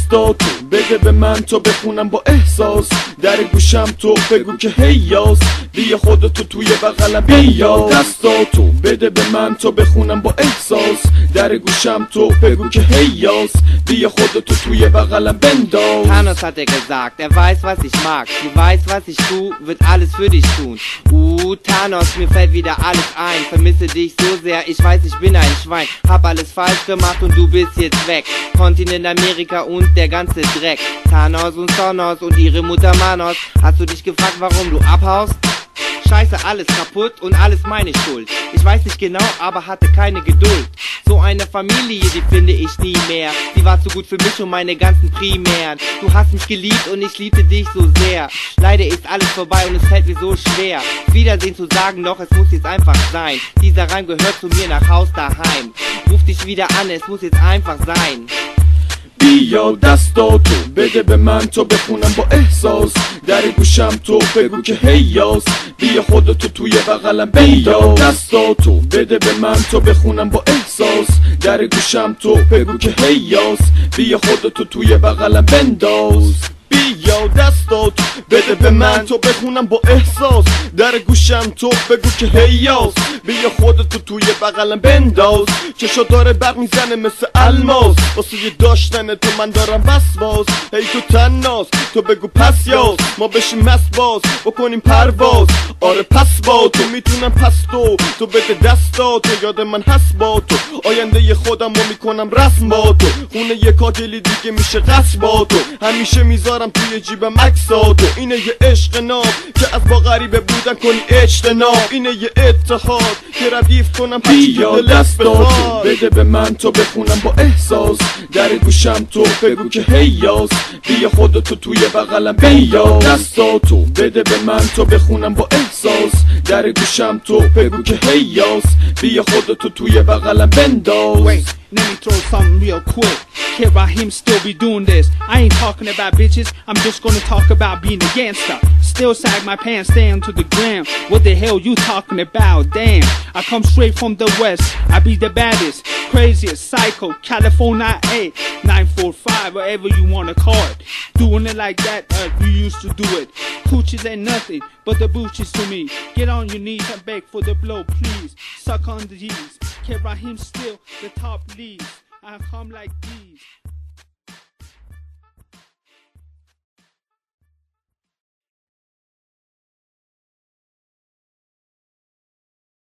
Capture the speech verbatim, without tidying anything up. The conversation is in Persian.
دستاتو بده به من تا بخونم با احساس، در گوشم تو بگو که هیاس، بیا خودتو توی بغلم بیا. دستاتو بده به من تا بخونم با احساس، در گوشم تو بگو که هیاس، بیا خودتو توی بغلم بنداز. Thanos hat er gesagt, er weiß was ich mag, du weißt was ich tu, wird alles für dich tun. Uh, Thanos, mir fällt wieder alles ein, vermisse dich so sehr, ich weiß ich bin ein Schwein, hab alles falsch gemacht und du bist jetzt weg. Kontinent Amerika und der ganze Dreck, Thanos und Sonos und ihre Mutter Manos. Hast du dich gefragt, warum du abhaust? Scheiße, alles kaputt und alles meine Schuld. Ich weiß nicht genau, aber hatte keine Geduld. So eine Familie, die finde ich nie mehr. Sie war zu gut für mich und meine ganzen Primären. Du hast mich geliebt und ich liebte dich so sehr. Leider ist alles vorbei und es fällt mir so schwer, Wiedersehen zu sagen, doch es muss jetzt einfach sein. Dieser Reim gehört zu mir nach Haus daheim. Ruf dich wieder an, es muss jetzt einfach sein. بیا دستاتو بده به من تا بخونم با احساس، در گوشم تو بگو که هیاس، بیا خودتو توی بغلم بیا. دستاتو بده به من تا بخونم با احساس، در گوشم تو بگو که هیاس، بیا خودتو توی بغلم بنداز. بیا دستاتو بده به من تا بخونم با احساس، در گوشم تو بگو که هیاس، بیا خودتو توی بغلم بنداز. چشا داره برق میزنه مثل الماس، واسه یه داشتن تو من دارم وسواس. هی تو تناس تو بگو پس یاس، ما بشیم مست باز بکنیم پرواز. آره پس با تو میتونم پس تو تو بده دستاتو، یاد من هست با تو، آینده خودم رو میکنم رسم با تو. خونه یه کاکلی دیگه میشه قصر با تو، همیشه میذارم توی جیبم عکساتو. اینه یه عشق ناب که از با غریبه بودن کنی اجتناب، اینه یه اتحاد که ردیف کنم هرچی که دلت بخواد. بده به من تا بخونم با احساس، در گوشم تو بگو که هیاس، بیا خودتو توی بغلم بیا. دستاتو بده به من تا بخونم با احساس، در گوشم تو بگو که هیاس، بیا خودتو توی بغلم بنداز. Wait, let me throw something real quick. Kid Raheem still be doing this. I ain't talking about bitches, I'm just gonna talk about being a gangster. Still sag my pants down to the ground. What the hell you talking about? Damn, I come straight from the west. I be the baddest, craziest, psycho, California eight nine four five, whatever you wanna call it. Doing it like that, uh, we used to do it. Coochies ain't nothing but the boochies to me. Get on your knees and beg for the blow, please. Suck on the G's. Kid Raheem still the top leads. I come like these.